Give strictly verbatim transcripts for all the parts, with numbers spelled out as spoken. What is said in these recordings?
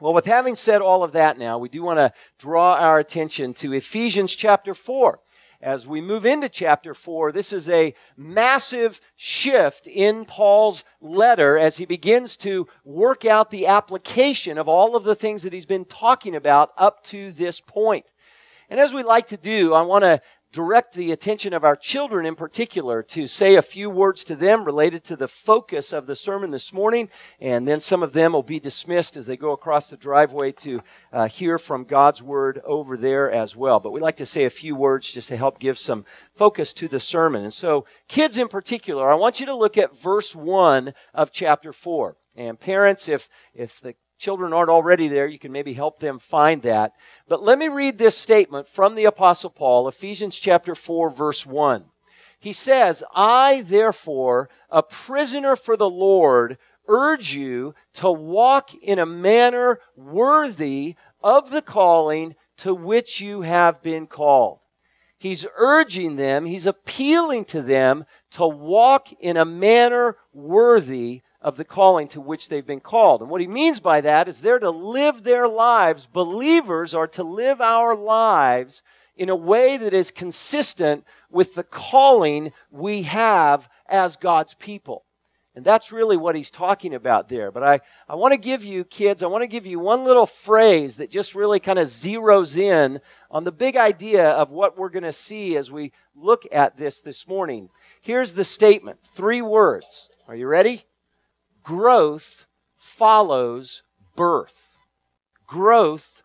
Well, with having said all of that now, we do want to draw our attention to Ephesians chapter four. As we move into chapter four, this is a massive shift in Paul's letter as he begins to work out the application of all of the things that he's been talking about up to this point. And as we like to do, I want to direct the attention of our children in particular to say a few words to them related to the focus of the sermon this morning, and then some of them will be dismissed as they go across the driveway to uh, hear from God's word over there as well. But we'd like to say a few words just to help give some focus to the sermon. And so, kids in particular, I want you to look at verse one of chapter four. And parents, if if the children aren't already there, you can maybe help them find that. But let me read this statement from the Apostle Paul, Ephesians chapter four, verse one. He says, I, therefore, a prisoner for the Lord, urge you to walk in a manner worthy of the calling to which you have been called. He's urging them, he's appealing to them to walk in a manner worthy of the calling to which they've been called. And what he means by that is they're to live their lives. Believers are to live our lives in a way that is consistent with the calling we have as God's people. And that's really what he's talking about there. But I, I want to give you, kids, I want to give you one little phrase that just really kind of zeroes in on the big idea of what we're going to see as we look at this this morning. Here's the statement. Three words. Are you ready? Growth follows birth. Growth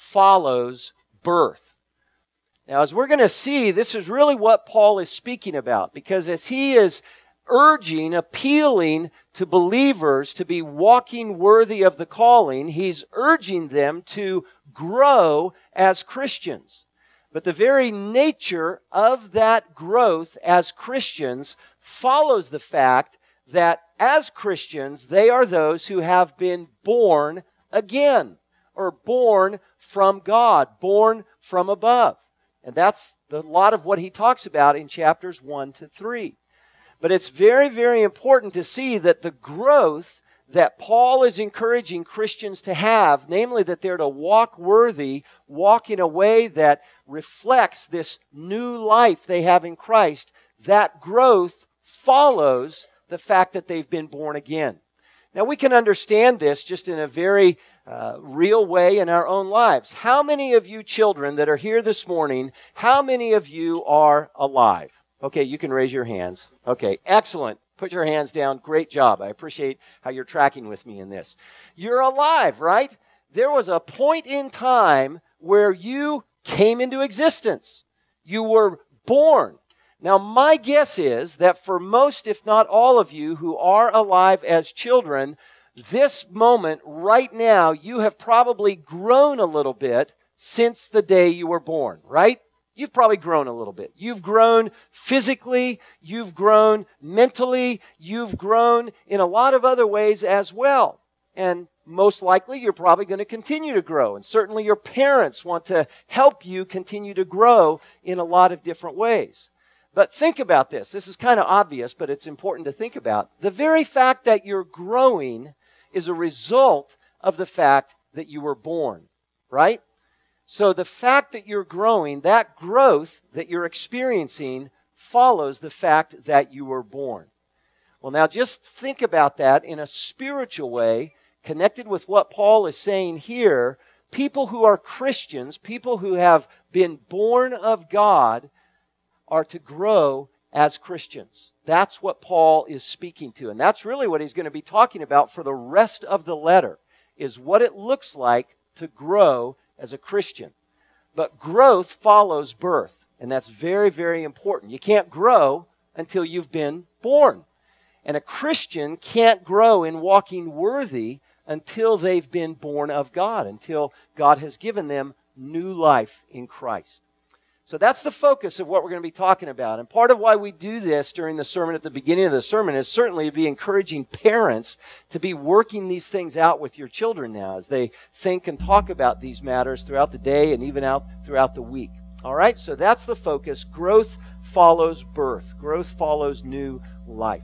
follows birth. Now, as we're going to see, this is really what Paul is speaking about, because as he is urging, appealing to believers to be walking worthy of the calling, he's urging them to grow as Christians. But the very nature of that growth as Christians follows the fact that as Christians, they are those who have been born again, or born from God, born from above. And that's a lot of what he talks about in chapters one to three. But it's very, very important to see that the growth that Paul is encouraging Christians to have, namely that they're to walk worthy, walk in a way that reflects this new life they have in Christ, that growth follows the fact that they've been born again. Now, we can understand this just in a very uh, real way in our own lives. How many of you children that are here this morning, how many of you are alive? Okay, you can raise your hands. Okay, excellent. Put your hands down. Great job. I appreciate how you're tracking with me in this. You're alive, right? There was a point in time where you came into existence. You were born. Now, my guess is that for most, if not all of you who are alive as children, this moment right now, you have probably grown a little bit since the day you were born, right? You've probably grown a little bit. You've grown physically, you've grown mentally, you've grown in a lot of other ways as well. And most likely, you're probably going to continue to grow. And certainly your parents want to help you continue to grow in a lot of different ways. But think about this. This is kind of obvious, but it's important to think about. The very fact that you're growing is a result of the fact that you were born, right? So the fact that you're growing, that growth that you're experiencing follows the fact that you were born. Well, now just think about that in a spiritual way, connected with what Paul is saying here. People who are Christians, people who have been born of God, are to grow as Christians. That's what Paul is speaking to. And that's really what he's going to be talking about for the rest of the letter, is what it looks like to grow as a Christian. But growth follows birth. And that's very, very important. You can't grow until you've been born. And a Christian can't grow in walking worthy until they've been born of God, until God has given them new life in Christ. So that's the focus of what we're going to be talking about. And part of why we do this during the sermon, at the beginning of the sermon, is certainly to be encouraging parents to be working these things out with your children now as they think and talk about these matters throughout the day and even out throughout the week. All right, so that's the focus. Growth follows birth. Growth follows new life.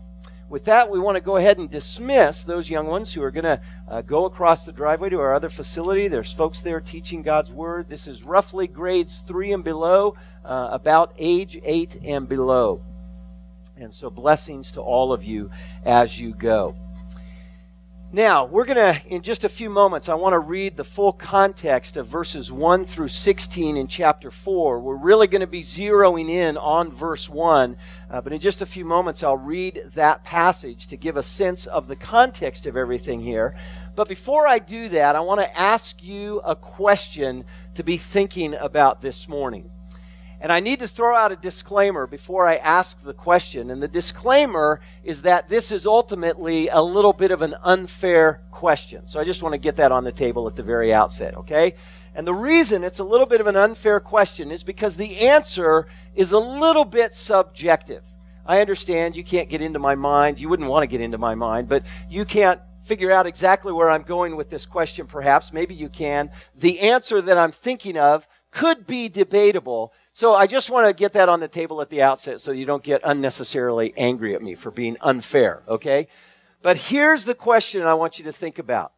with that, we want to go ahead and dismiss those young ones who are going to uh, go across the driveway to our other facility. There's folks there teaching God's Word. This is roughly grades three and below, uh, about age eight and below. And so blessings to all of you as you go. Now, we're going to, in just a few moments, I want to read the full context of verses one through sixteen in chapter four. We're really going to be zeroing in on verse one, uh, but in just a few moments, I'll read that passage to give a sense of the context of everything here. But before I do that, I want to ask you a question to be thinking about this morning. And I need to throw out a disclaimer before I ask the question. And the disclaimer is that this is ultimately a little bit of an unfair question. So I just want to get that on the table at the very outset, okay? And the reason it's a little bit of an unfair question is because the answer is a little bit subjective. I understand you can't get into my mind. You wouldn't want to get into my mind, but you can't figure out exactly where I'm going with this question, perhaps. Maybe you can. The answer that I'm thinking of could be debatable. So I just want to get that on the table at the outset so you don't get unnecessarily angry at me for being unfair, okay? But here's the question I want you to think about.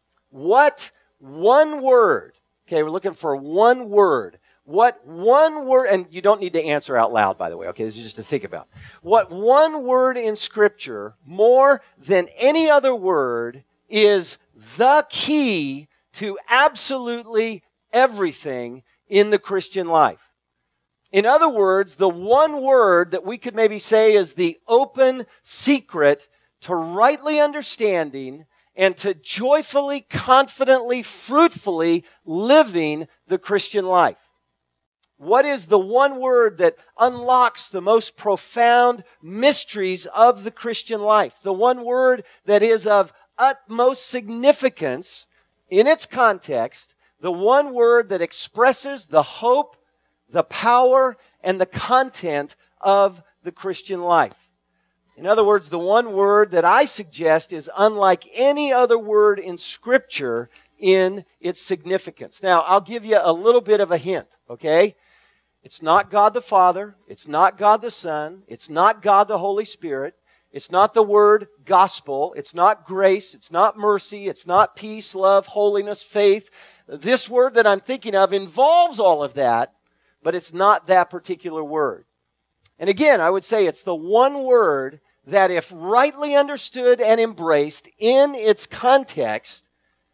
What one word, okay, we're looking for one word. What one word, and you don't need to answer out loud, by the way, okay? This is just to think about. What one word in Scripture, more than any other word, is the key to absolutely everything in the Christian life. In other words, the one word that we could maybe say is the open secret to rightly understanding and to joyfully, confidently, fruitfully living the Christian life. What is the one word that unlocks the most profound mysteries of the Christian life? The one word that is of utmost significance in its context, the one word that expresses the hope, the power, and the content of the Christian life. In other words, the one word that I suggest is unlike any other word in Scripture in its significance. Now, I'll give you a little bit of a hint, okay? It's not God the Father. It's not God the Son. It's not God the Holy Spirit. It's not the word gospel. It's not grace. It's not mercy. It's not peace, love, holiness, faith. This word that I'm thinking of involves all of that, but it's not that particular word. And again, I would say it's the one word that, if rightly understood and embraced in its context,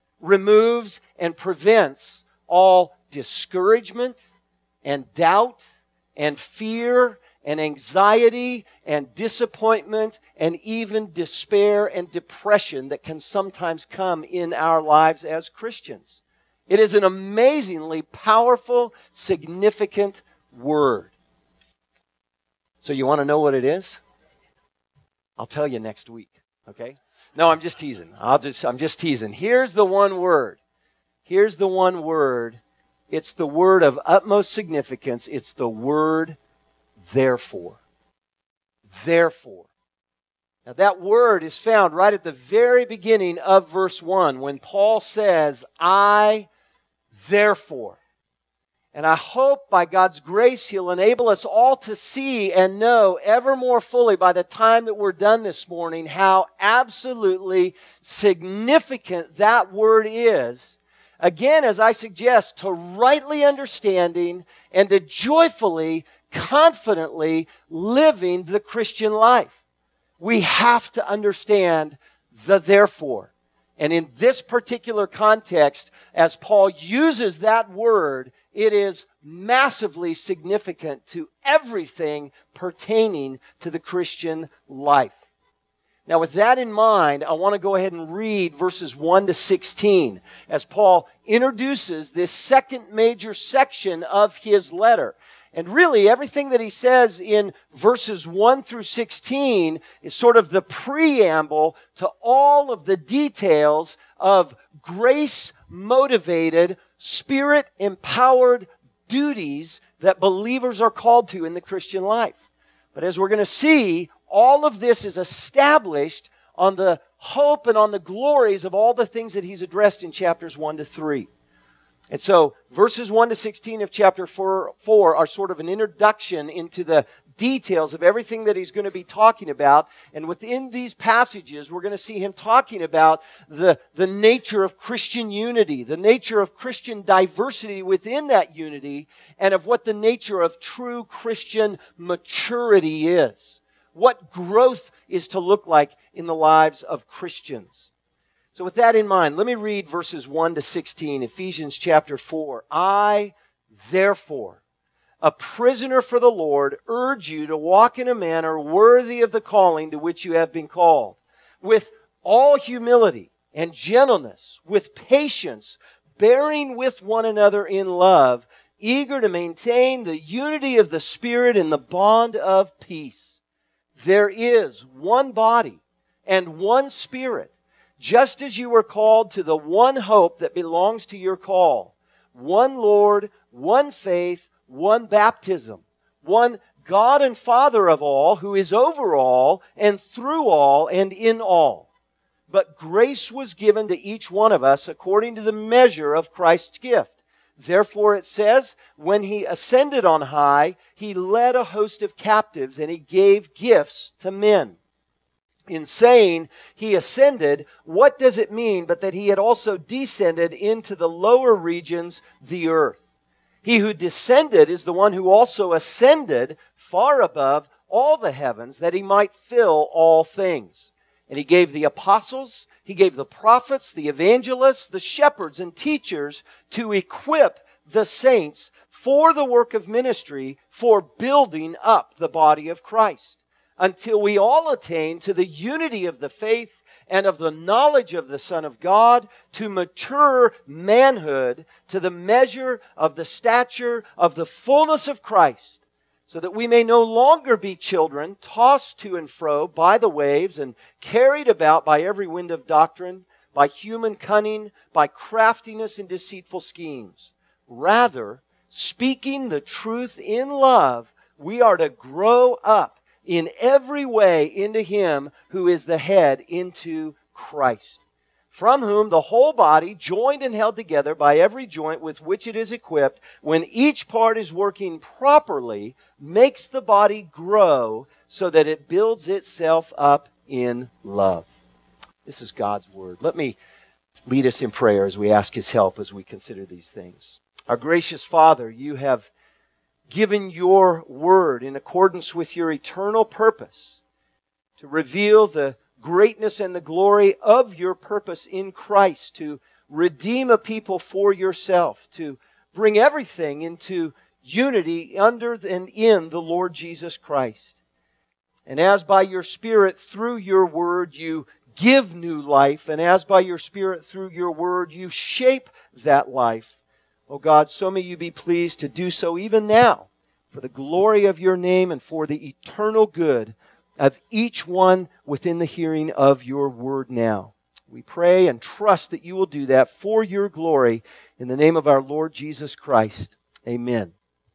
removes and prevents all discouragement and doubt and fear and anxiety and disappointment and even despair and depression that can sometimes come in our lives as Christians. It is an amazingly powerful, significant word. So you want to know what it is? I'll tell you next week, okay? No, I'm just teasing. I'll just, I'm just teasing. Here's the one word. Here's the one word. It's the word of utmost significance. It's the word therefore. Therefore. Now that word is found right at the very beginning of verse one when Paul says, I therefore. And I hope by God's grace He'll enable us all to see and know ever more fully by the time that we're done this morning how absolutely significant that word is. Again, as I suggest, to rightly understanding and to joyfully, confidently living the Christian life. We have to understand the therefore. And in this particular context, as Paul uses that word, it is massively significant to everything pertaining to the Christian life. Now, with that in mind, I want to go ahead and read verses one to sixteen as Paul introduces this second major section of his letter. And really, everything that he says in verses one through sixteen is sort of the preamble to all of the details of grace-motivated, Spirit-empowered duties that believers are called to in the Christian life. But as we're going to see, all of this is established on the hope and on the glories of all the things that he's addressed in chapters one to three. And so verses one to sixteen of chapter four, four are sort of an introduction into the details of everything that he's going to be talking about. And within these passages, we're going to see him talking about the, the nature of Christian unity, the nature of Christian diversity within that unity, and of what the nature of true Christian maturity is. What growth is to look like in the lives of Christians. So with that in mind, let me read verses one to sixteen, Ephesians chapter four. I, therefore, a prisoner for the Lord, urge you to walk in a manner worthy of the calling to which you have been called, with all humility and gentleness, with patience, bearing with one another in love, eager to maintain the unity of the Spirit in the bond of peace. There is one body and one Spirit, just as you were called to the one hope that belongs to your call, one Lord, one faith, one baptism, one God and Father of all, who is over all and through all and in all. But grace was given to each one of us according to the measure of Christ's gift. Therefore it says, when he ascended on high, he led a host of captives and he gave gifts to men. In saying he ascended, what does it mean but that he had also descended into the lower regions, the earth? He who descended is the one who also ascended far above all the heavens, that he might fill all things. And he gave the apostles, he gave the prophets, the evangelists, the shepherds and teachers to equip the saints for the work of ministry, for building up the body of Christ, until we all attain to the unity of the faith and of the knowledge of the Son of God, to mature manhood, to the measure of the stature of the fullness of Christ, so that we may no longer be children, tossed to and fro by the waves and carried about by every wind of doctrine, by human cunning, by craftiness and deceitful schemes. Rather, speaking the truth in love, we are to grow up in every way into Him who is the head, into Christ, from whom the whole body, joined and held together by every joint with which it is equipped, when each part is working properly, makes the body grow so that it builds itself up in love. This is God's Word. Let me lead us in prayer as we ask His help as we consider these things. Our gracious Father, You have given Your Word in accordance with Your eternal purpose to reveal the greatness and the glory of Your purpose in Christ, to redeem a people for Yourself, to bring everything into unity under and in the Lord Jesus Christ. And as by Your Spirit through Your Word You give new life, and as by Your Spirit through Your Word You shape that life, oh God, so may You be pleased to do so even now, for the glory of Your name and for the eternal good of each one within the hearing of Your Word now. We pray and trust that You will do that for Your glory in the name of our Lord Jesus Christ. Amen.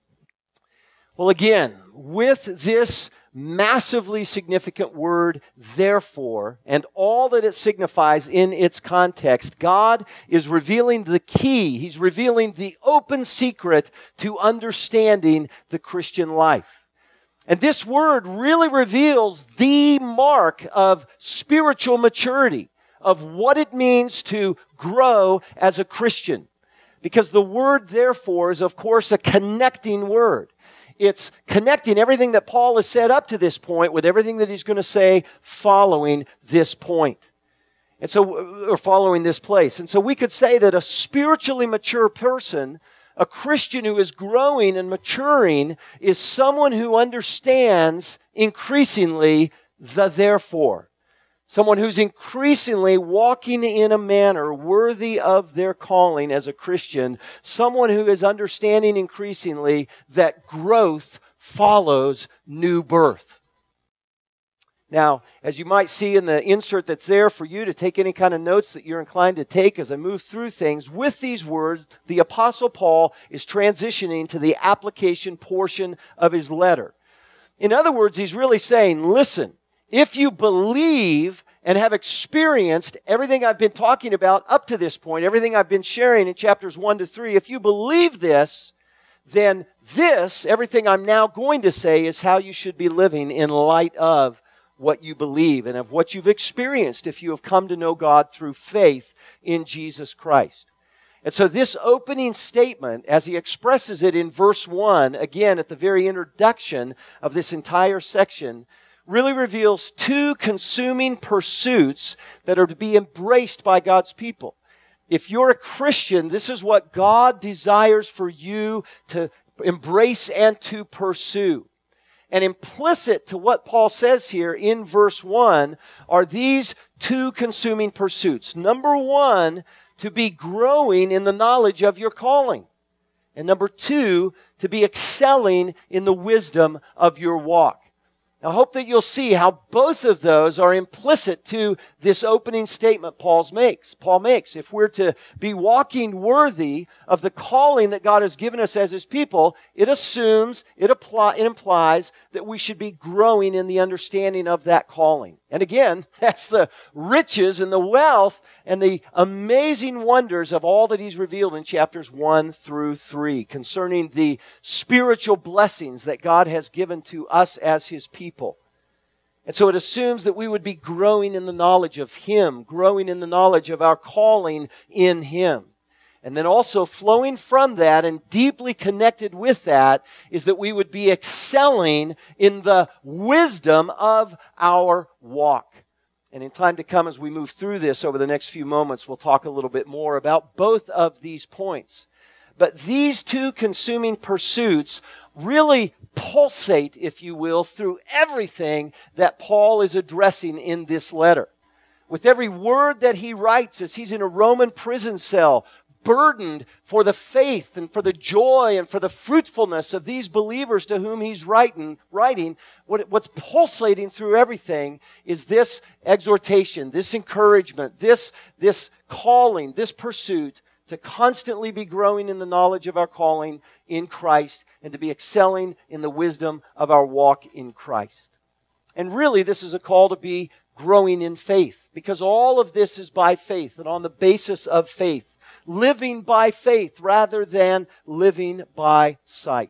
Well, again, with this massively significant word, therefore, and all that it signifies in its context, God is revealing the key. He's revealing the open secret to understanding the Christian life. And this word really reveals the mark of spiritual maturity, of what it means to grow as a Christian. Because the word, therefore, is, of course, a connecting word. It's connecting everything that Paul has said up to this point with everything that he's going to say following this point. And so, or following this place. And so we could say that a spiritually mature person, a Christian who is growing and maturing, is someone who understands increasingly the therefore. Someone who's increasingly walking in a manner worthy of their calling as a Christian. Someone who is understanding increasingly that growth follows new birth. Now, as you might see in the insert that's there for you to take any kind of notes that you're inclined to take as I move through things, with these words, the Apostle Paul is transitioning to the application portion of his letter. In other words, he's really saying, listen, if you believe and have experienced everything I've been talking about up to this point, everything I've been sharing in chapters one to three, if you believe this, then this, everything I'm now going to say, is how you should be living in light of what you believe and of what you've experienced if you have come to know God through faith in Jesus Christ. And so this opening statement, as he expresses it in verse one, again at the very introduction of this entire section, really reveals two consuming pursuits that are to be embraced by God's people. If you're a Christian, this is what God desires for you to embrace and to pursue. And implicit to what Paul says here in verse one are these two consuming pursuits. Number one, to be growing in the knowledge of your calling. And number two, to be excelling in the wisdom of your walk. I hope that you'll see how both of those are implicit to this opening statement Paul's makes. Paul makes. If we're to be walking worthy of the calling that God has given us as His people, it assumes, it, apply, it implies that we should be growing in the understanding of that calling. And again, that's the riches and the wealth and the amazing wonders of all that he's revealed in chapters one through three concerning the spiritual blessings that God has given to us as His people. And so it assumes that we would be growing in the knowledge of Him, growing in the knowledge of our calling in Him. And then also flowing from that and deeply connected with that is that we would be excelling in the wisdom of our walk. And in time to come, as we move through this over the next few moments, we'll talk a little bit more about both of these points. But these two consuming pursuits really pulsate, if you will, through everything that Paul is addressing in this letter. With every word that he writes as he's in a Roman prison cell, burdened for the faith and for the joy and for the fruitfulness of these believers to whom he's writing, writing what, what's pulsating through everything is this exhortation, this encouragement, this, this calling, this pursuit to constantly be growing in the knowledge of our calling in Christ and to be excelling in the wisdom of our walk in Christ. And really, this is a call to be growing in faith, because all of this is by faith and on the basis of faith. Living by faith rather than living by sight.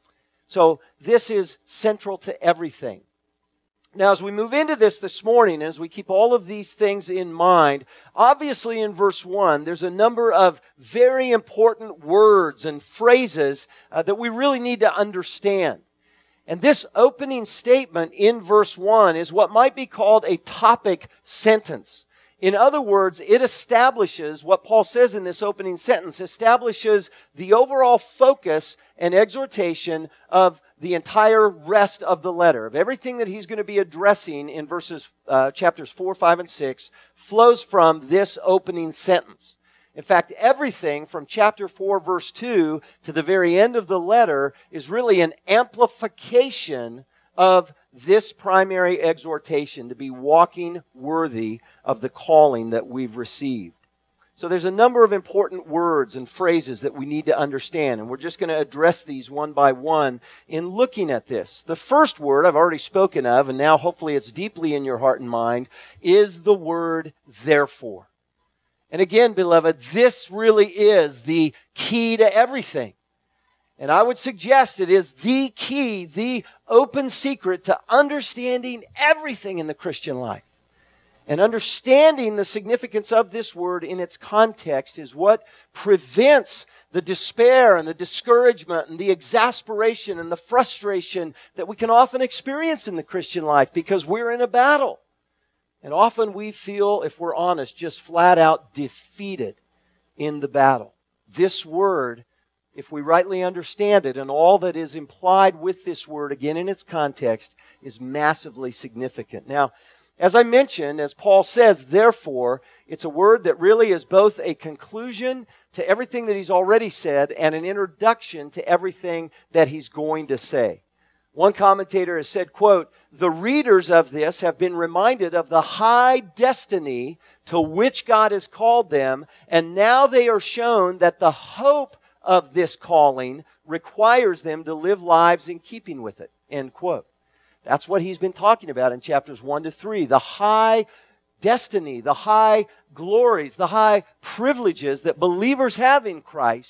So this is central to everything. Now, as we move into this this morning, as we keep all of these things in mind, obviously in verse one, there's a number of very important words and phrases uh, that we really need to understand. And this opening statement in verse one is what might be called a topic sentence. In other words, it establishes, what Paul says in this opening sentence, establishes the overall focus and exhortation of the entire rest of the letter. Of everything that he's going to be addressing in verses, uh, chapters four, five, and six flows from this opening sentence. In fact, everything from chapter four, verse two to the very end of the letter is really an amplification of this primary exhortation to be walking worthy of the calling that we've received. So there's a number of important words and phrases that we need to understand, and we're just going to address these one by one in looking at this. The first word I've already spoken of, and now hopefully it's deeply in your heart and mind, is the word therefore. And again, beloved, this really is the key to everything. And I would suggest it is the key, the open secret to understanding everything in the Christian life. And understanding the significance of this word in its context is what prevents the despair and the discouragement and the exasperation and the frustration that we can often experience in the Christian life because we're in a battle. And often we feel, if we're honest, just flat out defeated in the battle. This word, if we rightly understand it, and all that is implied with this word, again in its context, is massively significant. Now, as I mentioned, as Paul says, therefore, it's a word that really is both a conclusion to everything that he's already said and an introduction to everything that he's going to say. One commentator has said, quote, "The readers of this have been reminded of the high destiny to which God has called them, and now they are shown that the hope of this calling requires them to live lives in keeping with it." End quote. That's what he's been talking about in chapters one to three. The high destiny, the high glories, the high privileges that believers have in Christ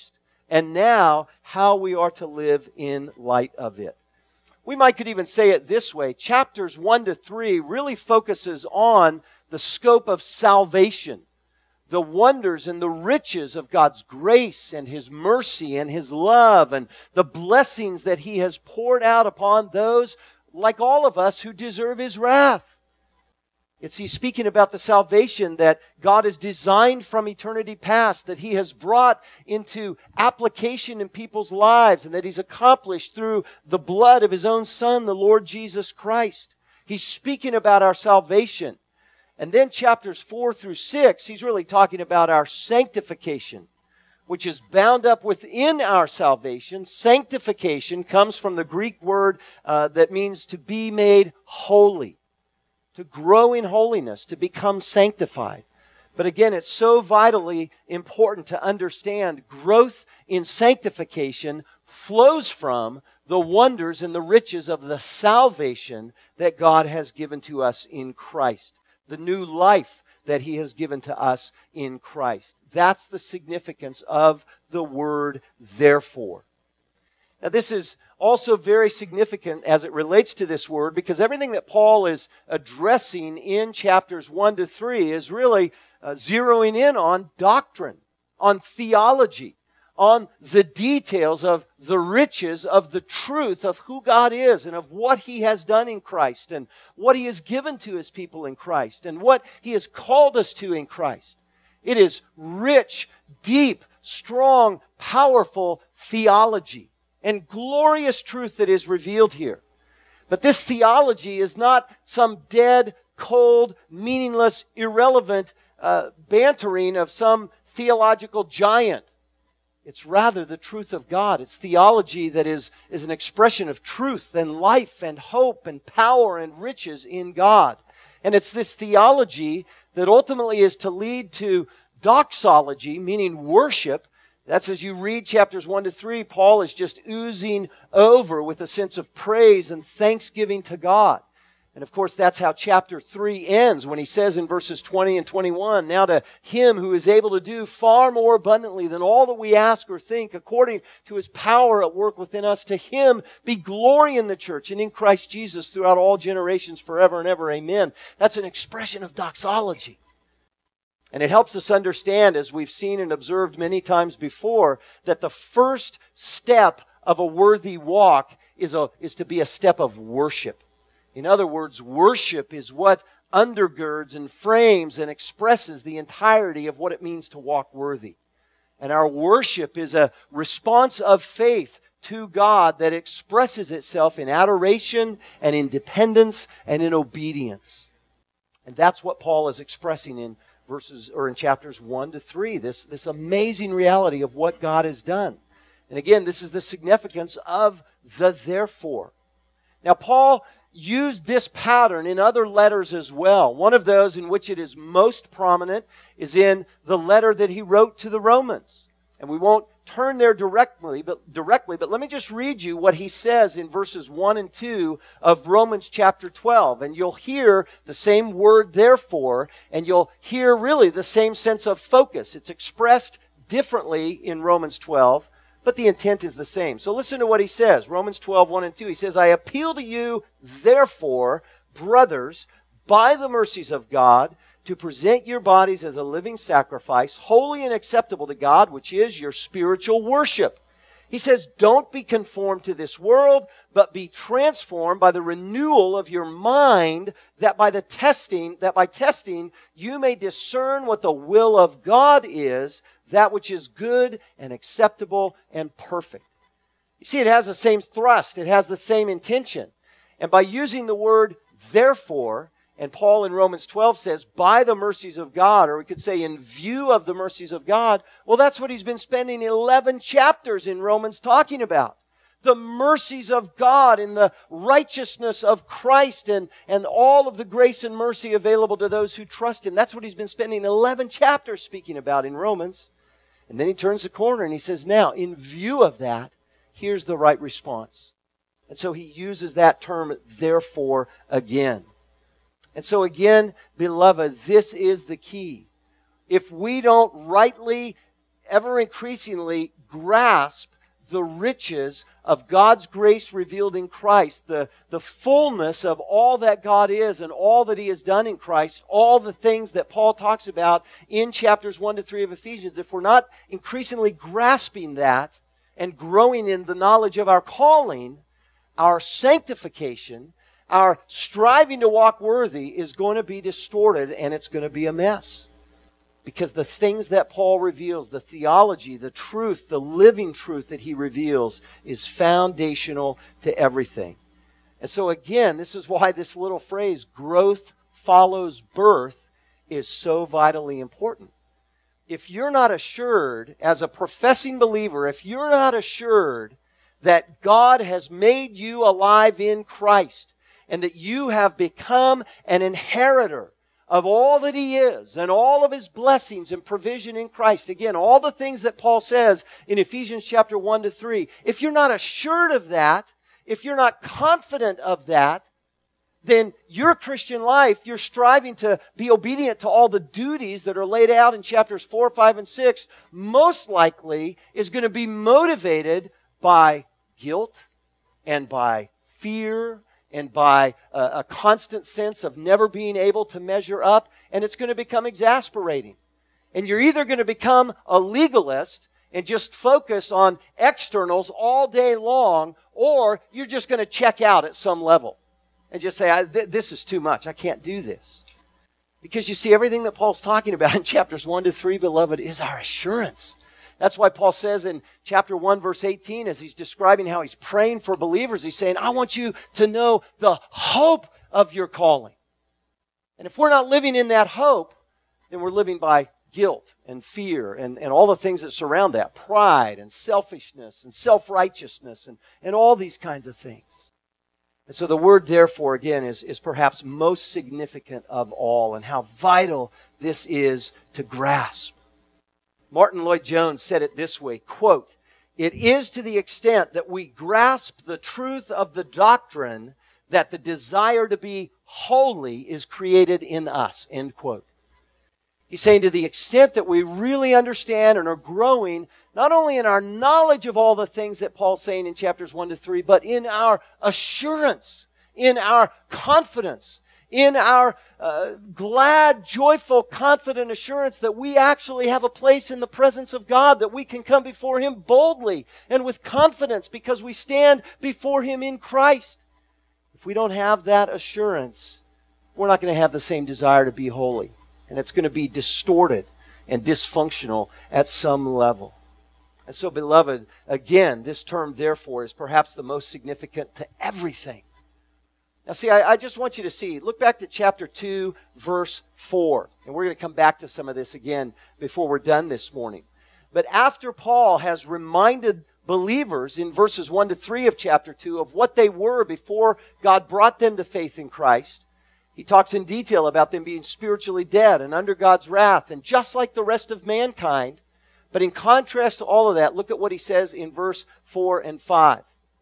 and now how we are to live in light of it. We might could even say it this way. Chapters one to three really focuses on the scope of salvation, the wonders and the riches of God's grace and His mercy and His love and the blessings that He has poured out upon those, like all of us, who deserve His wrath. It's He's speaking about the salvation that God has designed from eternity past, that He has brought into application in people's lives, and that He's accomplished through the blood of His own Son, the Lord Jesus Christ. He's speaking about our salvation. And then chapters four through six, He's really talking about our sanctification, which is bound up within our salvation. Sanctification comes from the Greek word uh, that means to be made holy, to grow in holiness, to become sanctified. But again, it's so vitally important to understand growth in sanctification flows from the wonders and the riches of the salvation that God has given to us in Christ. The new life that He has given to us in Christ. That's the significance of the word therefore. Now, this is also very significant as it relates to this word, because everything that Paul is addressing in chapters one to three is really uh, zeroing in on doctrine, on theology, on the details of the riches of the truth of who God is and of what He has done in Christ and what He has given to His people in Christ and what He has called us to in Christ. It is rich, deep, strong, powerful theology and glorious truth that is revealed here. But this theology is not some dead, cold, meaningless, irrelevant uh, bantering of some theological giant. It's rather the truth of God. It's theology that is, is an expression of truth and life and hope and power and riches in God. And it's this theology that ultimately is to lead to doxology, meaning worship. That's as you read chapters one to three, Paul is just oozing over with a sense of praise and thanksgiving to God. And of course, that's how chapter three ends when he says in verses twenty and twenty-one, now to Him who is able to do far more abundantly than all that we ask or think, according to His power at work within us, to Him be glory in the church and in Christ Jesus throughout all generations forever and ever. Amen. That's an expression of doxology. And it helps us understand, as we've seen and observed many times before, that the first step of a worthy walk is, a, is to be a step of worship. In other words, worship is what undergirds and frames and expresses the entirety of what it means to walk worthy. And our worship is a response of faith to God that expresses itself in adoration and in dependence and in obedience. And that's what Paul is expressing in verses or in chapters one to three, this, this amazing reality of what God has done. And again, this is the significance of the therefore. Now, Paul used this pattern in other letters as well. One of those in which it is most prominent is in the letter that he wrote to the Romans. And we won't turn there directly, but directly, but let me just read you what he says in verses one and two of Romans chapter twelve. And you'll hear the same word therefore, and you'll hear really the same sense of focus. It's expressed differently in Romans twelve, but the intent is the same. So listen to what he says. Romans twelve, one and two. He says, I appeal to you, therefore, brothers, by the mercies of God, to present your bodies as a living sacrifice, holy and acceptable to God, which is your spiritual worship. He says, don't be conformed to this world, but be transformed by the renewal of your mind, that by the testing, that by testing you may discern what the will of God is, that which is good and acceptable and perfect. You see, it has the same thrust. It has the same intention. And by using the word therefore, and Paul in Romans twelve says, by the mercies of God, or we could say in view of the mercies of God, well, that's what he's been spending eleven chapters in Romans talking about. The mercies of God and the righteousness of Christ and, and all of the grace and mercy available to those who trust Him. That's what he's been spending eleven chapters speaking about in Romans. And then he turns the corner and he says, now, in view of that, here's the right response. And so he uses that term, therefore, again. And so again, beloved, this is the key. If we don't rightly ever increasingly grasp the riches of God's grace revealed in Christ, the, the fullness of all that God is and all that He has done in Christ, all the things that Paul talks about in chapters one to three of Ephesians, if we're not increasingly grasping that and growing in the knowledge of our calling, our sanctification, our striving to walk worthy is going to be distorted, and it's going to be a mess. Because the things that Paul reveals, the theology, the truth, the living truth that he reveals is foundational to everything. And so again, this is why this little phrase, growth follows birth, is so vitally important. If you're not assured, as a professing believer, if you're not assured that God has made you alive in Christ and that you have become an inheritor of all that He is and all of His blessings and provision in Christ. Again, all the things that Paul says in Ephesians chapter one to three. If you're not assured of that, if you're not confident of that, then your Christian life, you're striving to be obedient to all the duties that are laid out in chapters four, five, and six, most likely is going to be motivated by guilt and by fear and by a, a constant sense of never being able to measure up, and it's going to become exasperating. And you're either going to become a legalist and just focus on externals all day long, or you're just going to check out at some level and just say, I, th- this is too much. I can't do this. Because you see, everything that Paul's talking about in chapters one to three, beloved, is our assurance. That's why Paul says in chapter one, verse eighteen, as he's describing how he's praying for believers, he's saying, I want you to know the hope of your calling. And if we're not living in that hope, then we're living by guilt and fear and, and all the things that surround that, pride and selfishness and self-righteousness and, and all these kinds of things. And so the word, therefore, again, is, is perhaps most significant of all, and how vital this is to grasp. Martin Lloyd-Jones said it this way, quote, "It is to the extent that we grasp the truth of the doctrine that the desire to be holy is created in us," end quote. He's saying to the extent that we really understand and are growing, not only in our knowledge of all the things that Paul's saying in chapters one to three, but in our assurance, in our confidence, in our uh, glad, joyful, confident assurance that we actually have a place in the presence of God, that we can come before Him boldly and with confidence because we stand before Him in Christ. If we don't have that assurance, we're not going to have the same desire to be holy. And it's going to be distorted and dysfunctional at some level. And so, beloved, again, this term, therefore, is perhaps the most significant to everything. Now, see, I, I just want you to see, look back to chapter two, verse four. And we're going to come back to some of this again before we're done this morning. But after Paul has reminded believers in verses one to three of chapter two of what they were before God brought them to faith in Christ, he talks in detail about them being spiritually dead and under God's wrath and just like the rest of mankind. But in contrast to all of that, look at what he says in verse four and five.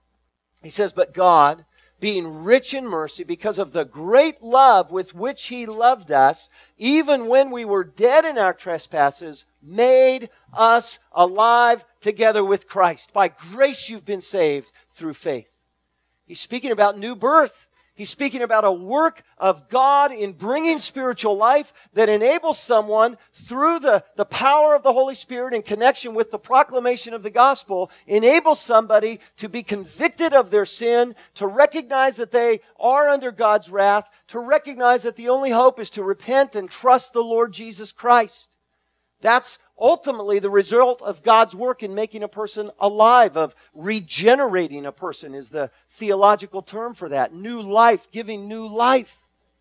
He says, "But God, being rich in mercy because of the great love with which He loved us, even when we were dead in our trespasses, made us alive together with Christ. By grace you've been saved through faith." He's speaking about new birth. He's speaking about a work of God in bringing spiritual life that enables someone through the, the power of the Holy Spirit in connection with the proclamation of the gospel, enables somebody to be convicted of their sin, to recognize that they are under God's wrath, to recognize that the only hope is to repent and trust the Lord Jesus Christ. That's ultimately the result of God's work in making a person alive, of regenerating a person is the theological term for that. New life, giving new life.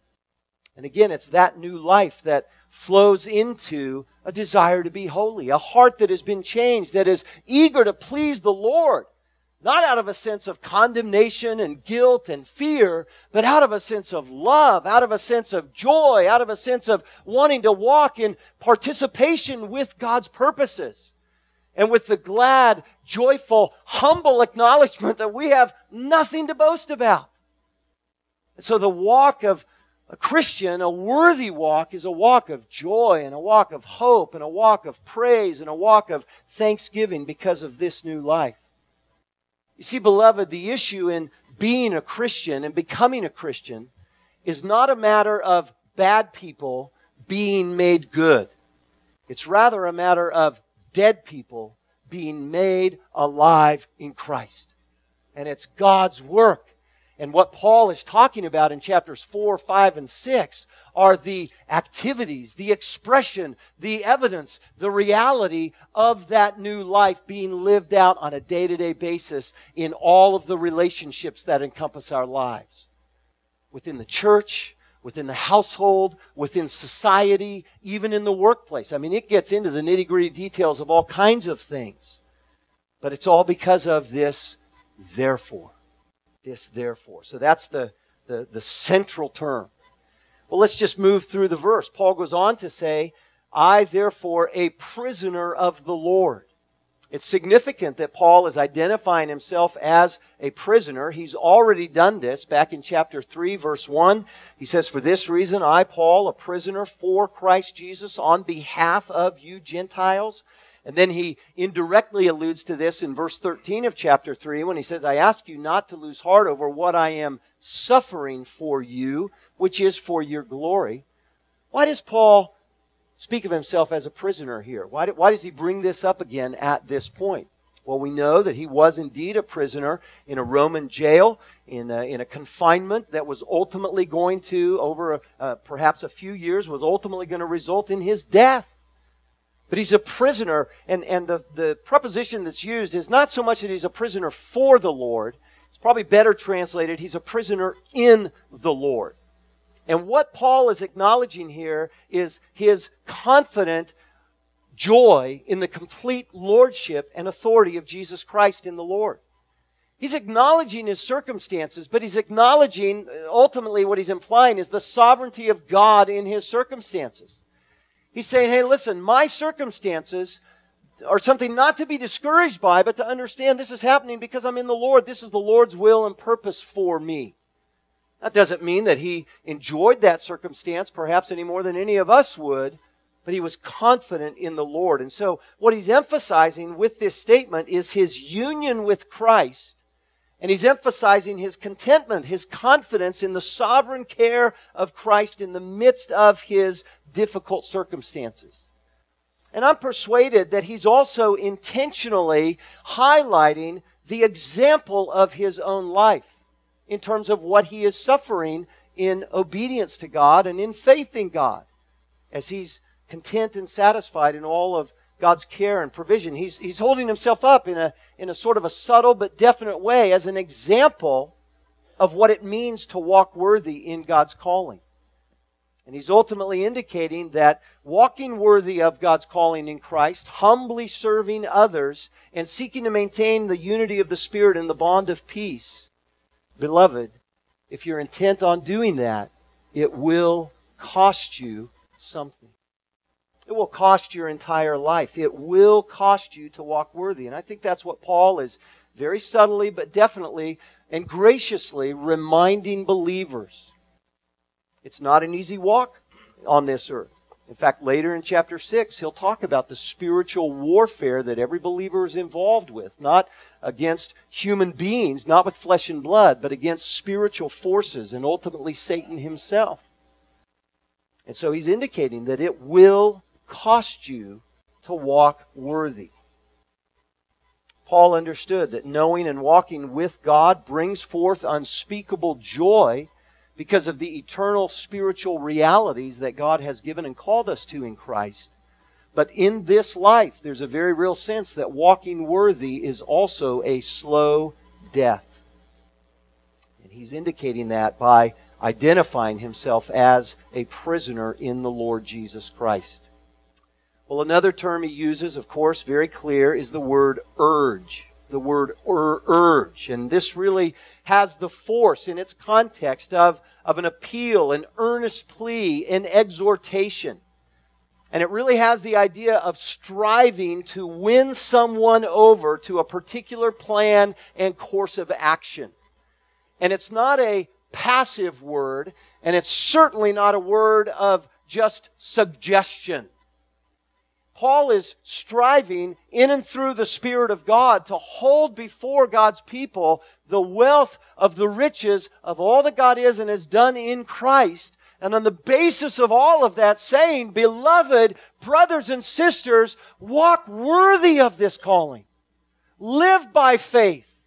And again, it's that new life that flows into a desire to be holy, a heart that has been changed, that is eager to please the Lord. Not out of a sense of condemnation and guilt and fear, but out of a sense of love, out of a sense of joy, out of a sense of wanting to walk in participation with God's purposes. And with the glad, joyful, humble acknowledgement that we have nothing to boast about. And so the walk of A Christian, a worthy walk, is a walk of joy and a walk of hope and a walk of praise and a walk of thanksgiving because of this new life. You see, beloved, the issue in being a Christian and becoming a Christian is not a matter of bad people being made good. It's rather a matter of dead people being made alive in Christ. And it's God's work. And what Paul is talking about in chapters four, five, and six are the activities, the expression, the evidence, the reality of that new life being lived out on a day-to-day basis in all of the relationships that encompass our lives. Within the church, within the household, within society, even in the workplace. I mean, it gets into the nitty-gritty details of all kinds of things. But it's all because of this therefore. This therefore. So that's the, the, the central term. Well, let's just move through the verse. Paul goes on to say, I therefore a prisoner of the Lord. It's significant that Paul is identifying himself as a prisoner. He's already done this back in chapter three, verse one. He says, for this reason, I, Paul, a prisoner for Christ Jesus on behalf of you Gentiles. And then he indirectly alludes to this in verse thirteen of chapter three when he says, I ask you not to lose heart over what I am suffering for you, which is for your glory. Why does Paul speak of himself as a prisoner here? Why, do, why does he bring this up again at this point? Well, we know that he was indeed a prisoner in a Roman jail, in a, in a confinement that was ultimately going to, over uh, perhaps a few years, was ultimately going to result in his death. But he's a prisoner, and, and the, the preposition that's used is not so much that he's a prisoner for the Lord. It's probably better translated, he's a prisoner in the Lord. And what Paul is acknowledging here is his confident joy in the complete lordship and authority of Jesus Christ in the Lord. He's acknowledging his circumstances, but he's acknowledging, ultimately what he's implying is the sovereignty of God in his circumstances. He's saying, hey, listen, my circumstances are something not to be discouraged by, but to understand this is happening because I'm in the Lord. This is the Lord's will and purpose for me. That doesn't mean that he enjoyed that circumstance perhaps any more than any of us would, but he was confident in the Lord. And so what he's emphasizing with this statement is his union with Christ. And he's emphasizing his contentment, his confidence in the sovereign care of Christ in the midst of his difficult circumstances. And I'm persuaded that he's also intentionally highlighting the example of his own life in terms of what he is suffering in obedience to God and in faith in God. As he's content and satisfied in all of God's care and provision. He's, he's holding himself up in a, in a sort of a subtle but definite way as an example of what it means to walk worthy in God's calling. And he's ultimately indicating that walking worthy of God's calling in Christ, humbly serving others, and seeking to maintain the unity of the Spirit and the bond of peace. Beloved, if you're intent on doing that, it will cost you something. It will cost your entire life. It will cost you to walk worthy. And I think that's what Paul is very subtly but definitely and graciously reminding believers. It's not an easy walk on this earth. In fact, later in chapter six, he'll talk about the spiritual warfare that every believer is involved with. Not against human beings, not with flesh and blood, but against spiritual forces and ultimately Satan himself. And so he's indicating that it will cost you to walk worthy. Paul understood that knowing and walking with God brings forth unspeakable joy because of the eternal spiritual realities that God has given and called us to in Christ. But in this life, there's a very real sense that walking worthy is also a slow death. And he's indicating that by identifying himself as a prisoner in the Lord Jesus Christ. Well, another term he uses, of course, very clear, is the word urge. The word ur- urge. And this really has the force in its context of, of an appeal, an earnest plea, an exhortation. And it really has the idea of striving to win someone over to a particular plan and course of action. And it's not a passive word, and it's certainly not a word of just suggestion. Paul is striving in and through the Spirit of God to hold before God's people the wealth of the riches of all that God is and has done in Christ. And on the basis of all of that, saying, beloved brothers and sisters, walk worthy of this calling. Live by faith.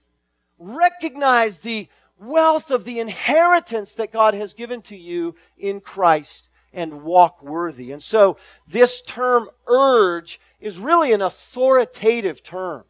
Recognize the wealth of the inheritance that God has given to you in Christ. And walk worthy. And so this term urge is really an authoritative term.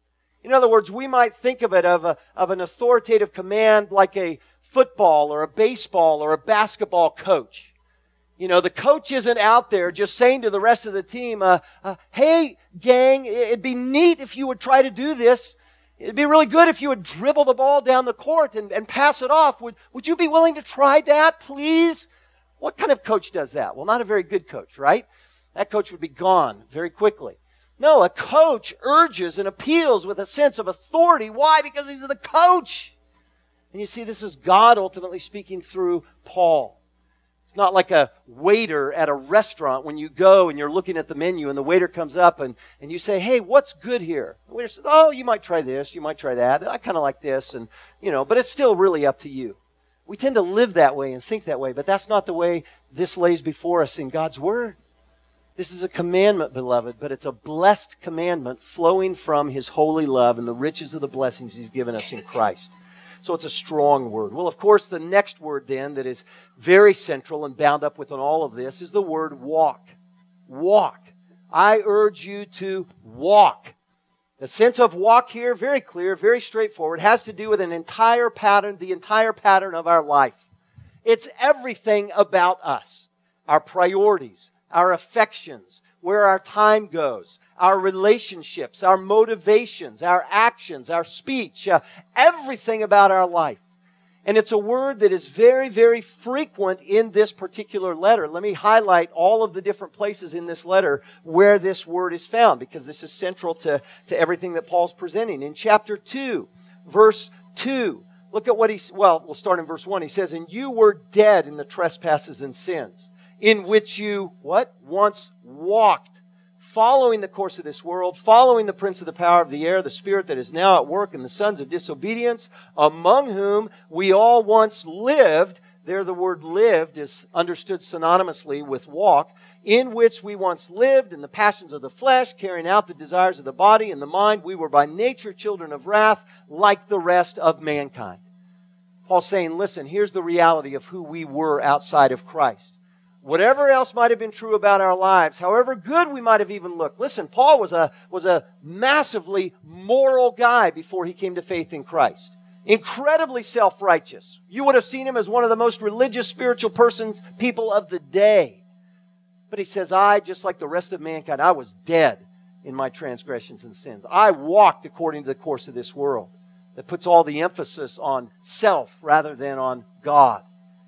In other words, we might think of it of, a, of an authoritative command like a football or a baseball or a basketball coach. You know, the coach isn't out there just saying to the rest of the team, uh, uh, hey, gang, it'd be neat if you would try to do this. It'd be really good if you would dribble the ball down the court and, and pass it off. Would, would you be willing to try that, please? What kind of coach does that? Well, not a very good coach, right? That coach would be gone very quickly. No, a coach urges and appeals with a sense of authority. Why? Because he's the coach. And you see, this is God ultimately speaking through Paul. It's not like a waiter at a restaurant when you go and you're looking at the menu and the waiter comes up and, and you say, hey, what's good here? The waiter says, oh, you might try this, you might try that. I kind of like this, and you know, but it's still really up to you. We tend to live that way and think that way, but that's not the way this lays before us in God's Word. This is a commandment, beloved, but it's a blessed commandment flowing from His holy love and the riches of the blessings He's given us in Christ. So it's a strong word. Well, of course, the next word then that is very central and bound up with all of this is the word walk. Walk. I urge you to walk. The sense of walk here, very clear, very straightforward, has to do with an entire pattern, the entire pattern of our life. It's everything about us. Our priorities, our affections, where our time goes, our relationships, our motivations, our actions, our speech, uh, everything about our life. And it's a word that is very, very frequent in this particular letter. Let me highlight all of the different places in this letter where this word is found, because this is central to, to everything that Paul's presenting. In chapter two, verse two, look at what he, well, we'll start in verse one. He says, and you were dead in the trespasses and sins, in which you, what? Once walked, following the course of this world, following the prince of the power of the air, the spirit that is now at work in the sons of disobedience, among whom we all once lived. There the word lived is understood synonymously with walk, in which we once lived in the passions of the flesh, carrying out the desires of the body and the mind. We were by nature children of wrath, like the rest of mankind. Paul's saying, listen, here's the reality of who we were outside of Christ. Whatever else might have been true about our lives, however good we might have even looked. Listen, Paul was a, was a massively moral guy before he came to faith in Christ. Incredibly self-righteous. You would have seen him as one of the most religious, spiritual persons, people of the day. But he says, I, just like the rest of mankind, I was dead in my transgressions and sins. I walked according to the course of this world. That puts all the emphasis on self rather than on God.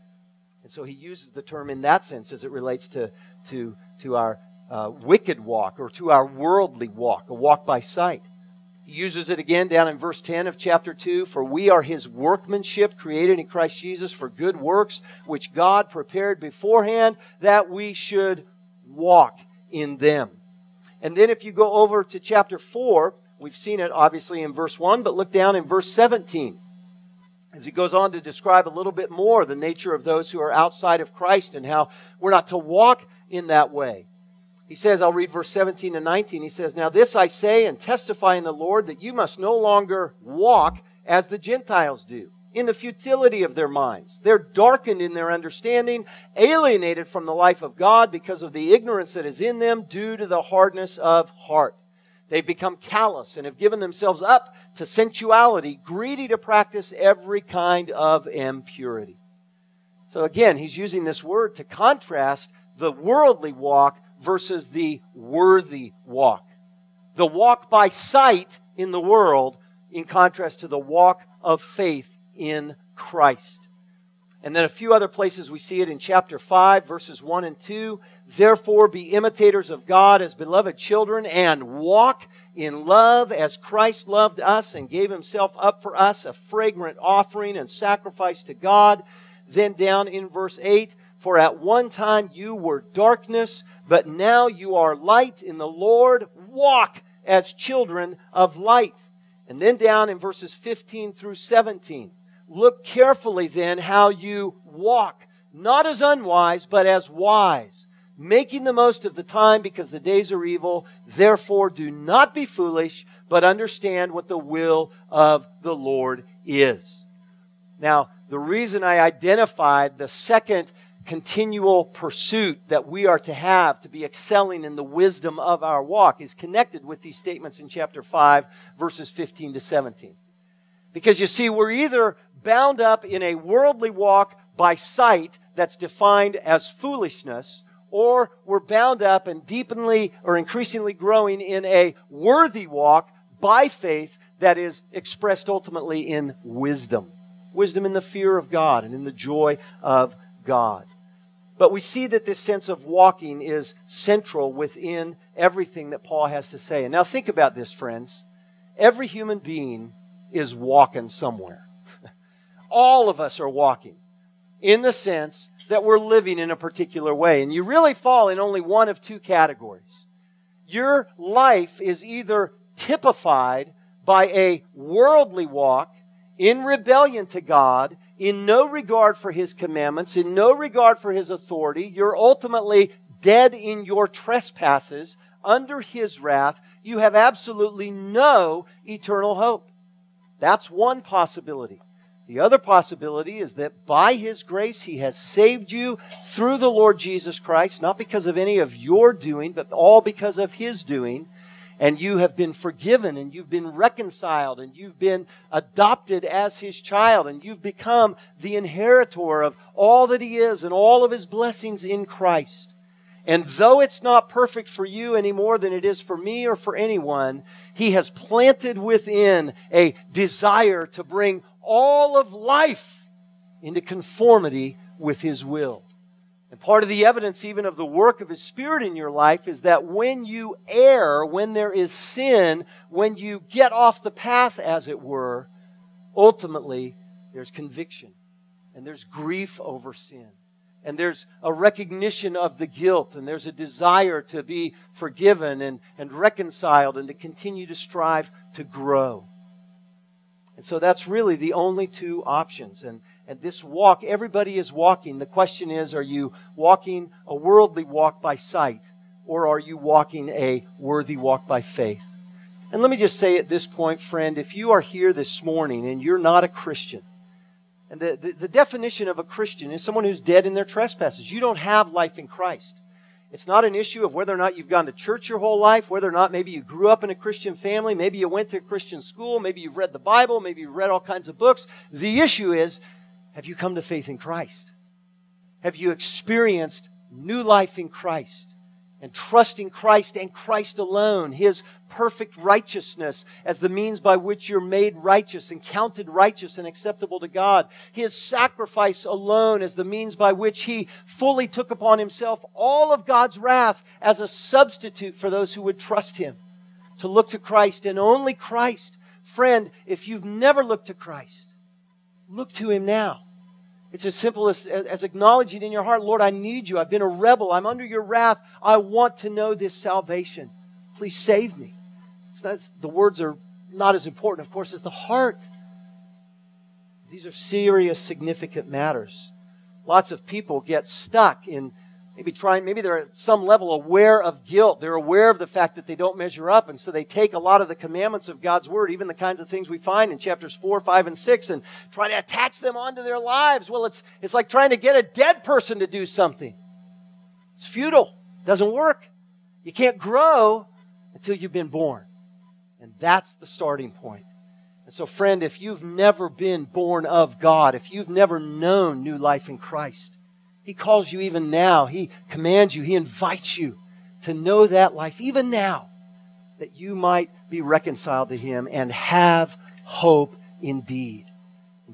And so he uses the term in that sense as it relates to, to, to our uh, wicked walk or to our worldly walk, a walk by sight. He uses it again down in verse ten of chapter two. For we are His workmanship, created in Christ Jesus for good works, which God prepared beforehand that we should walk in them. And then if you go over to chapter four, we've seen it obviously in verse one, but look down in verse seventeen. As he goes on to describe a little bit more the nature of those who are outside of Christ and how we're not to walk in that way. He says, I'll read verse seventeen and nineteen. He says, now this I say and testify in the Lord that you must no longer walk as the Gentiles do, in the futility of their minds. They're darkened in their understanding, alienated from the life of God because of the ignorance that is in them due to the hardness of heart. They've become callous and have given themselves up to sensuality, greedy to practice every kind of impurity. So again, he's using this word to contrast the worldly walk versus the worthy walk. The walk by sight in the world in contrast to the walk of faith in Christ. And then a few other places we see it in chapter five, verses one and two. Therefore be imitators of God as beloved children and walk in love as Christ loved us and gave himself up for us, a fragrant offering and sacrifice to God. Then down in verse eight, for at one time you were darkness, but now you are light in the Lord. Walk as children of light. And then down in verses fifteen through seventeen. Look carefully then how you walk, not as unwise, but as wise, making the most of the time because the days are evil. Therefore do not be foolish, but understand what the will of the Lord is. Now, the reason I identified the second continual pursuit that we are to have to be excelling in the wisdom of our walk is connected with these statements in chapter five, verses fifteen to seventeen. Because you see, we're either bound up in a worldly walk by sight that's defined as foolishness, or we're bound up and deepenly or increasingly growing in a worthy walk by faith that is expressed ultimately in wisdom. Wisdom in the fear of God and in the joy of God. But we see that this sense of walking is central within everything that Paul has to say. And now think about this, friends. Every human being is walking somewhere. All of us are walking in the sense that we're living in a particular way. And you really fall in only one of two categories. Your life is either typified by a worldly walk in rebellion to God, in no regard for His commandments, in no regard for His authority. You're ultimately dead in your trespasses, under His wrath. You have absolutely no eternal hope. That's one possibility. The other possibility is that by His grace, He has saved you through the Lord Jesus Christ, not because of any of your doing, but all because of His doing. And you have been forgiven, and you've been reconciled, and you've been adopted as His child, and you've become the inheritor of all that He is and all of His blessings in Christ. And though it's not perfect for you any more than it is for me or for anyone, He has planted within a desire to bring all of life into conformity with His will. And part of the evidence even of the work of His Spirit in your life is that when you err, when there is sin, when you get off the path, as it were, ultimately there's conviction and there's grief over sin. And there's a recognition of the guilt, and there's a desire to be forgiven and, and reconciled and to continue to strive to grow. And so that's really the only two options. And, and this walk, everybody is walking. The question is, are you walking a worldly walk by sight, or are you walking a worthy walk by faith? And let me just say at this point, friend, if you are here this morning and you're not a Christian, and the, the, the definition of a Christian is someone who's dead in their trespasses. You don't have life in Christ. It's not an issue of whether or not you've gone to church your whole life, whether or not maybe you grew up in a Christian family, maybe you went to a Christian school, maybe you've read the Bible, maybe you've read all kinds of books. The issue is, have you come to faith in Christ? Have you experienced new life in Christ? And trusting Christ and Christ alone, His perfect righteousness as the means by which you're made righteous and counted righteous and acceptable to God. His sacrifice alone as the means by which He fully took upon Himself all of God's wrath as a substitute for those who would trust Him. To look to Christ and only Christ. Friend, if you've never looked to Christ, look to Him now. It's as simple as, as acknowledging in your heart, Lord, I need You. I've been a rebel. I'm under Your wrath. I want to know this salvation. Please save me. It's not, the words are not as important, of course, as the heart. These are serious, significant matters. Lots of people get stuck in maybe trying, maybe they're at some level aware of guilt. They're aware of the fact that they don't measure up, and so they take a lot of the commandments of God's Word, even the kinds of things we find in chapters four, five, and six, and try to attach them onto their lives. Well, it's, it's like trying to get a dead person to do something. It's futile. It doesn't work. You can't grow until you've been born. And that's the starting point. And so, friend, if you've never been born of God, if you've never known new life in Christ, He calls you even now. He commands you. He invites you to know that life even now, that you might be reconciled to Him and have hope indeed.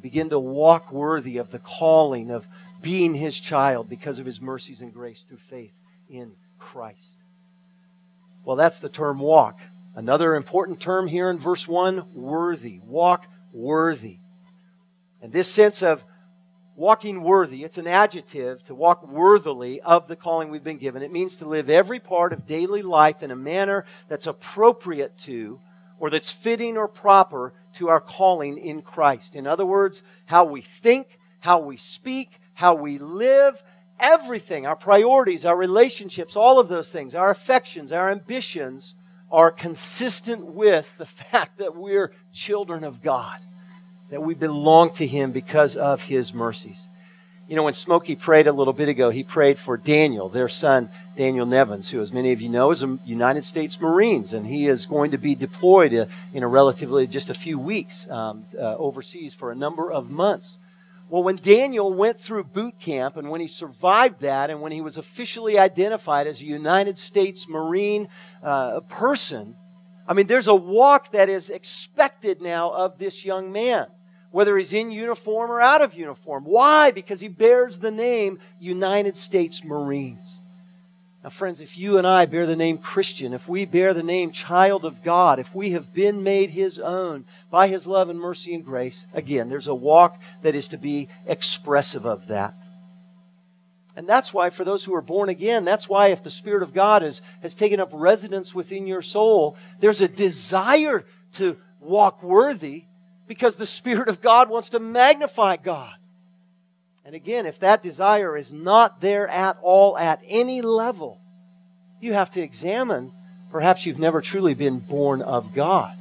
begin to walk worthy of the calling of being His child because of His mercies and grace through faith in Christ. Well, that's the term walk. Another important term here in verse one, worthy. Walk worthy. And this sense of walking worthy, it's an adjective, to walk worthily of the calling we've been given. It means to live every part of daily life in a manner that's appropriate to, or that's fitting or proper to our calling in Christ. In other words, how we think, how we speak, how we live, everything, our priorities, our relationships, all of those things, our affections, our ambitions, are consistent with the fact that we're children of God, that we belong to Him because of His mercies. You know, when Smokey prayed a little bit ago, he prayed for Daniel, their son, Daniel Nevins, who, as many of you know, is a United States Marines, and he is going to be deployed in a relatively just a few weeks um, uh, overseas for a number of months. Well, when Daniel went through boot camp, and when he survived that, and when he was officially identified as a United States Marine uh, person, I mean, there's a walk that is expected now of this young man, whether he's in uniform or out of uniform. Why? Because he bears the name United States Marines. Now, friends, if you and I bear the name Christian, if we bear the name child of God, if we have been made His own by His love and mercy and grace, again, there's a walk that is to be expressive of that. And that's why, for those who are born again, that's why if the Spirit of God has, has taken up residence within your soul, there's a desire to walk worthy because the Spirit of God wants to magnify God. And again, if that desire is not there at all at any level, you have to examine, perhaps you've never truly been born of God.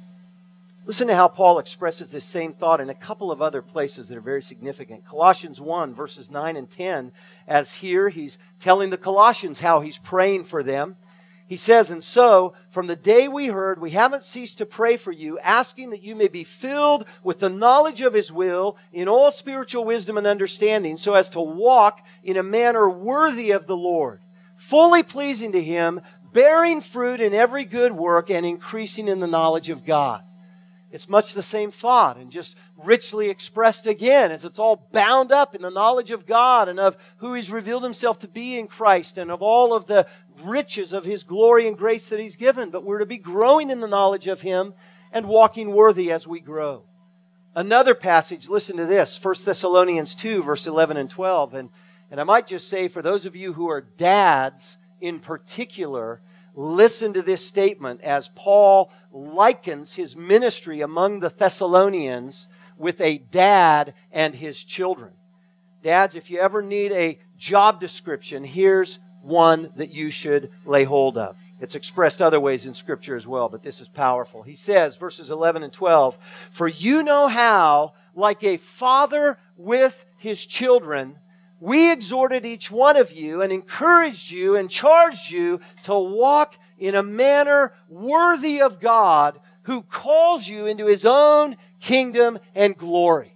Listen to how Paul expresses this same thought in a couple of other places that are very significant. Colossians one, verses nine and ten, as here he's telling the Colossians how he's praying for them. He says, "And so, from the day we heard, we haven't ceased to pray for you, asking that you may be filled with the knowledge of His will in all spiritual wisdom and understanding, so as to walk in a manner worthy of the Lord, fully pleasing to Him, bearing fruit in every good work and increasing in the knowledge of God." It's much the same thought and just richly expressed again as it's all bound up in the knowledge of God and of who He's revealed Himself to be in Christ and of all of the riches of His glory and grace that He's given. But we're to be growing in the knowledge of Him and walking worthy as we grow. Another passage, listen to this, First Thessalonians two, verse eleven and twelve. And, and I might just say, for those of you who are dads in particular, listen to this statement as Paul likens his ministry among the Thessalonians with a dad and his children. Dads, if you ever need a job description, here's one that you should lay hold of. It's expressed other ways in Scripture as well, but this is powerful. He says, verses eleven and twelve, "For you know how, like a father with his children, we exhorted each one of you and encouraged you and charged you to walk in a manner worthy of God, who calls you into His own kingdom and glory."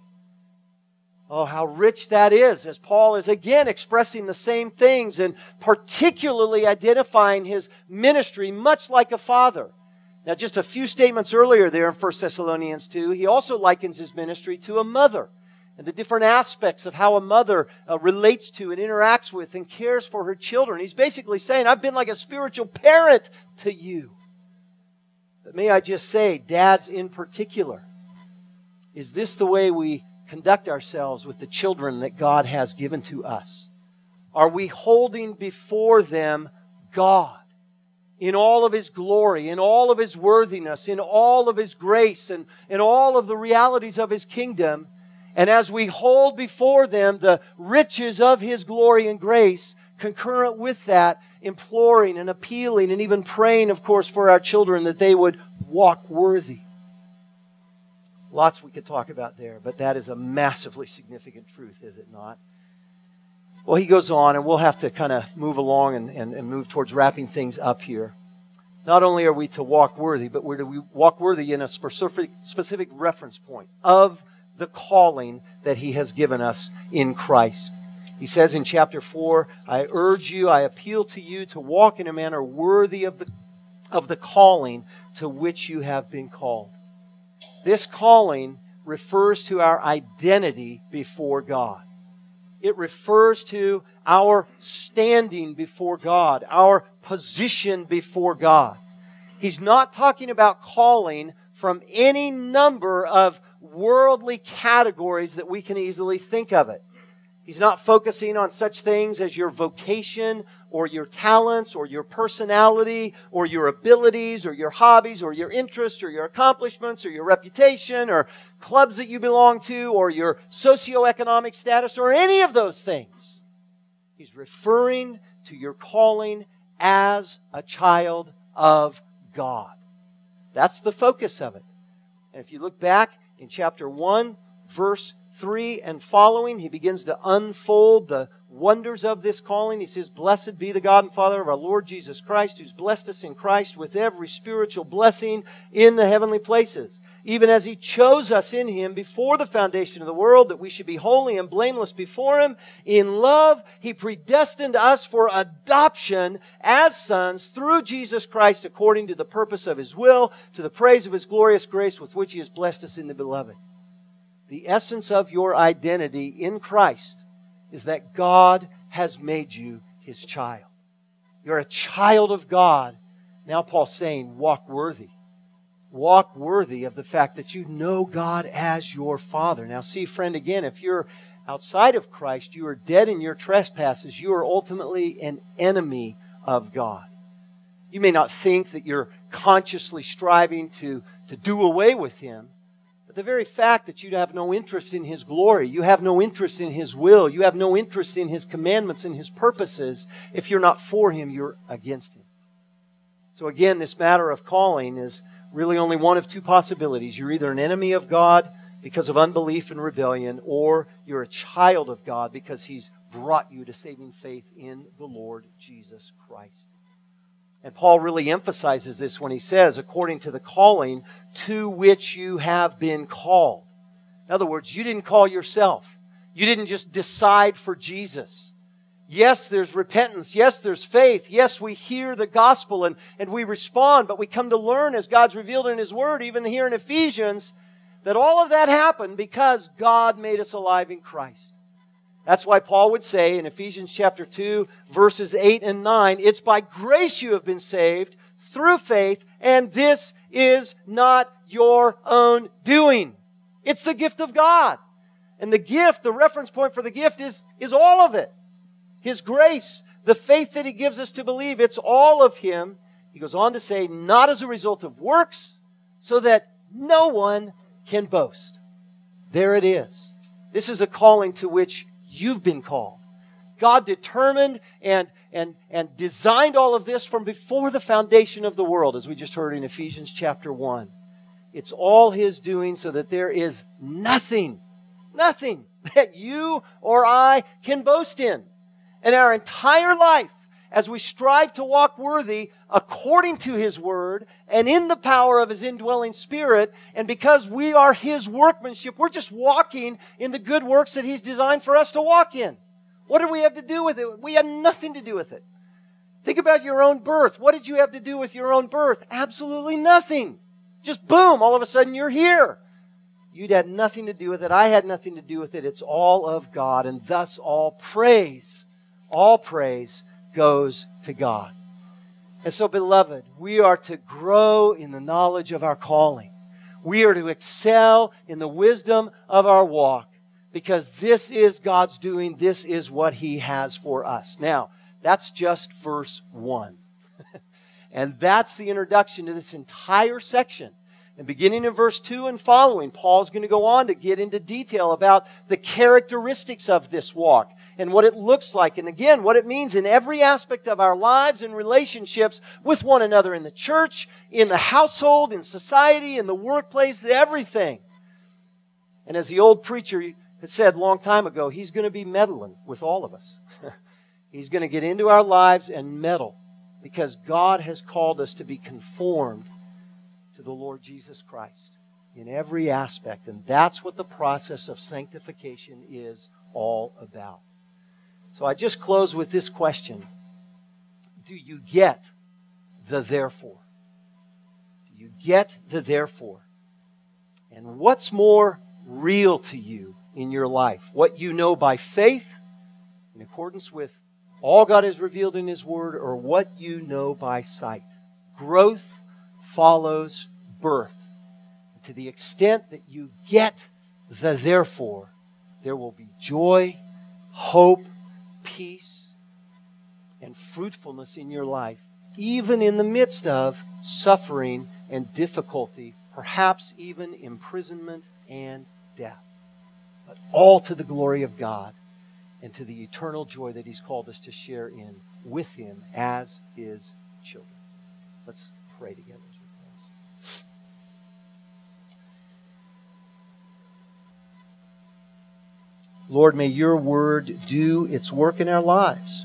Oh, how rich that is, as Paul is again expressing the same things and particularly identifying his ministry much like a father. Now, just a few statements earlier there in First Thessalonians two, he also likens his ministry to a mother and the different aspects of how a mother uh, relates to and interacts with and cares for her children. He's basically saying, I've been like a spiritual parent to you. But may I just say, dads in particular, is this the way we conduct ourselves with the children that God has given to us? Are we holding before them God in all of His glory, in all of His worthiness, in all of His grace, and in all of the realities of His kingdom? And as we hold before them the riches of His glory and grace, concurrent with that, imploring and appealing and even praying, of course, for our children that they would walk worthy. Lots we could talk about there, but that is a massively significant truth, is it not? Well, he goes on, and we'll have to kind of move along and, and, and move towards wrapping things up here. Not only are we to walk worthy, but we're to walk worthy in a specific, specific reference point of the calling that He has given us in Christ. He says in chapter four, I urge you, I appeal to you to walk in a manner worthy of the, of the calling to which you have been called. This calling refers to our identity before God. It refers to our standing before God, our position before God. He's not talking about calling from any number of worldly categories that we can easily think of it. He's not focusing on such things as your vocation or your talents or your personality or your abilities or your hobbies or your interests or your accomplishments or your reputation or clubs that you belong to or your socioeconomic status or any of those things. He's referring to your calling as a child of God. That's the focus of it. And if you look back in chapter one, verse three and following, he begins to unfold the wonders of this calling. He says, "Blessed be the God and Father of our Lord Jesus Christ, who's blessed us in Christ with every spiritual blessing in the heavenly places, even as He chose us in Him before the foundation of the world, that we should be holy and blameless before Him. In love, He predestined us for adoption as sons through Jesus Christ, according to the purpose of His will, to the praise of His glorious grace with which He has blessed us in the Beloved." The essence of your identity in Christ is that God has made you His child. You're a child of God. Now Paul's saying, walk worthy. Walk worthy of the fact that you know God as your Father. Now see, friend, again, if you're outside of Christ, you are dead in your trespasses. You are ultimately an enemy of God. You may not think that you're consciously striving to, to do away with Him, but the very fact that you have no interest in His glory, you have no interest in His will, you have no interest in His commandments and His purposes, if you're not for Him, you're against Him. So again, this matter of calling is really only one of two possibilities. You're either an enemy of God because of unbelief and rebellion, or you're a child of God because He's brought you to saving faith in the Lord Jesus Christ. And Paul really emphasizes this when he says, according to the calling to which you have been called. In other words, you didn't call yourself. You didn't just decide for Jesus. Yes, there's repentance. Yes, there's faith. Yes, we hear the gospel and, and we respond, but we come to learn, as God's revealed in His Word, even here in Ephesians, that all of that happened because God made us alive in Christ. That's why Paul would say in Ephesians chapter two, verses eight and nine, it's by grace you have been saved through faith, and this is not your own doing. It's the gift of God. And the gift, the reference point for the gift is, is all of it. His grace, the faith that He gives us to believe, it's all of Him. He goes on to say, not as a result of works, so that no one can boast. There it is. This is a calling to which you've been called. God determined and, and, and designed all of this from before the foundation of the world, as we just heard in Ephesians chapter one. It's all His doing, so that there is nothing, nothing that you or I can boast in. And our entire life, as we strive to walk worthy according to His Word and in the power of His indwelling Spirit, and because we are His workmanship, we're just walking in the good works that He's designed for us to walk in. What did we have to do with it? We had nothing to do with it. Think about your own birth. What did you have to do with your own birth? Absolutely nothing. Just boom, all of a sudden you're here. You'd had nothing to do with it. I had nothing to do with it. It's all of God, and thus all praise, all praise goes to God. And so, beloved, we are to grow in the knowledge of our calling. We are to excel in the wisdom of our walk, because this is God's doing. This is what He has for us. Now, that's just verse one. And that's the introduction to this entire section. And beginning in verse two and following, Paul's going to go on to get into detail about the characteristics of this walk and what it looks like. And again, what it means in every aspect of our lives and relationships with one another in the church, in the household, in society, in the workplace, everything. And as the old preacher had said a long time ago, he's going to be meddling with all of us. He's going to get into our lives and meddle, because God has called us to be conformed to the Lord Jesus Christ in every aspect. And that's what the process of sanctification is all about. So I just close with this question. Do you get the therefore? Do you get the therefore? And what's more real to you in your life. What you know by faith, in accordance with all God has revealed in His Word, or what you know by sight. Growth follows birth. And to the extent that you get the therefore, there will be joy, hope, peace, and fruitfulness in your life, even in the midst of suffering and difficulty, perhaps even imprisonment and death. But all to the glory of God and to the eternal joy that He's called us to share in with Him as His children. Let's pray together as we close. Lord, may Your Word do its work in our lives.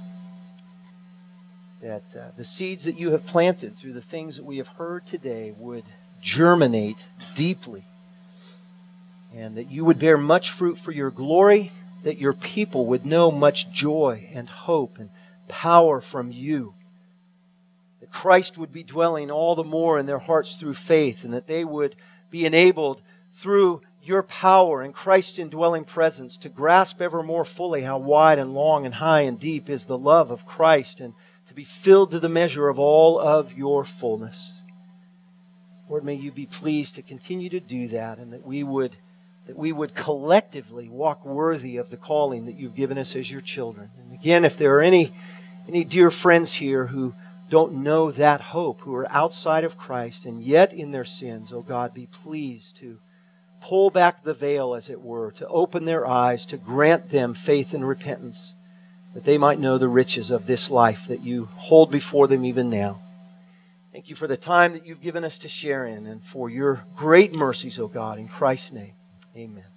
That uh, the seeds that You have planted through the things that we have heard today would germinate deeply, and that You would bear much fruit for Your glory, that Your people would know much joy and hope and power from You, that Christ would be dwelling all the more in their hearts through faith, and that they would be enabled through Your power and Christ's indwelling presence to grasp ever more fully how wide and long and high and deep is the love of Christ, and to be filled to the measure of all of Your fullness. Lord, may You be pleased to continue to do that, and that we would that we would collectively walk worthy of the calling that You've given us as Your children. And again, if there are any, any dear friends here who don't know that hope, who are outside of Christ and yet in their sins, oh God, be pleased to pull back the veil, as it were, to open their eyes, to grant them faith and repentance, that they might know the riches of this life that You hold before them even now. Thank You for the time that You've given us to share in, and for Your great mercies, oh God, in Christ's name. Amen.